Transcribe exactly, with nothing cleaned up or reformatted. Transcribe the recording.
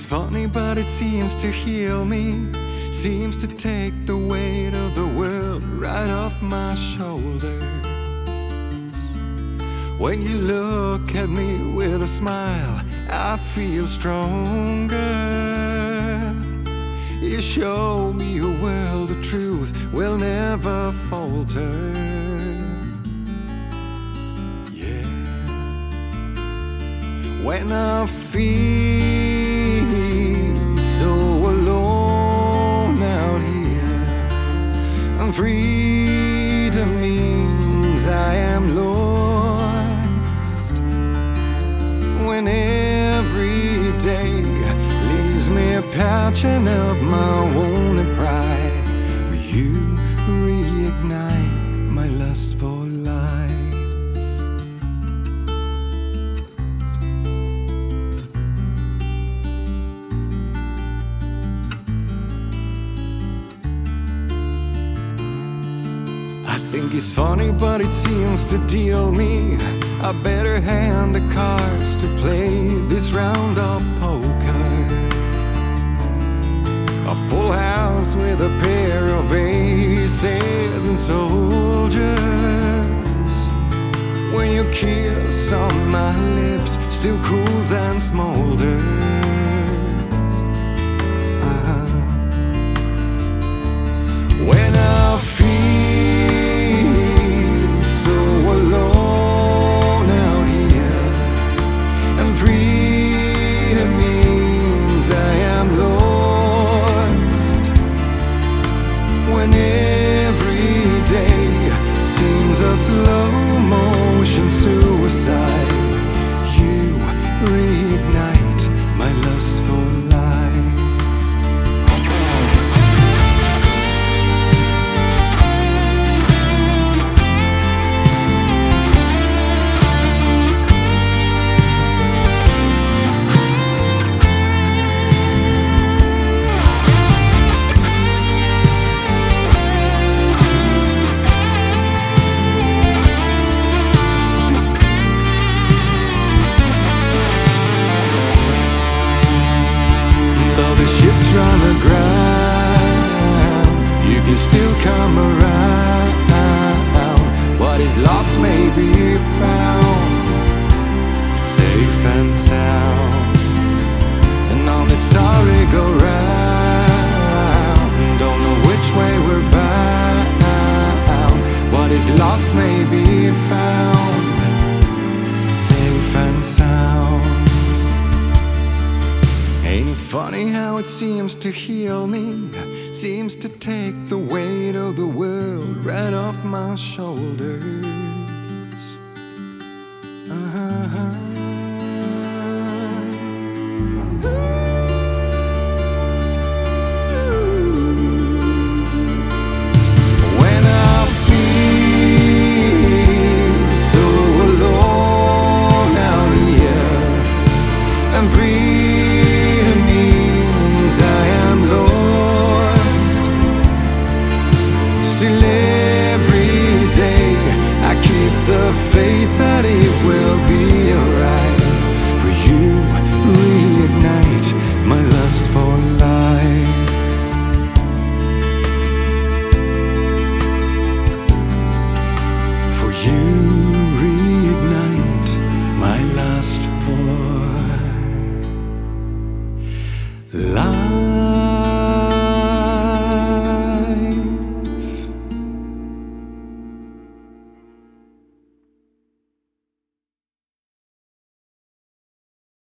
funny, but it seems to heal me. Seems to take the weight of the world right off my shoulders. When you look at me with a smile, I feel stronger. You show me a world of truth will never falter. Yeah. When I feel so alone out here, and freedom means I am lost. When every day leaves me patching up my wounded pride, will you reignite my lust for life? I think it's funny, but it seems to deal me a better hand the cards to play this round of poker. A full house with a pair of aces and soldiers. When your kiss on my lips still cools and smolders. uh-huh. When I feel so alone out here, and freedom means I am lost. When every day seems a slow motion suicide, you reignite my lust for life. Ships run aground, you can still come around. What is lost may be found, safe and sound. And on this sorry go round, don't know which way we're bound. What is lost may be found, safe and sound. Ain't it funny how it seems to heal me? Seems to take the weight of the world right off my shoulders.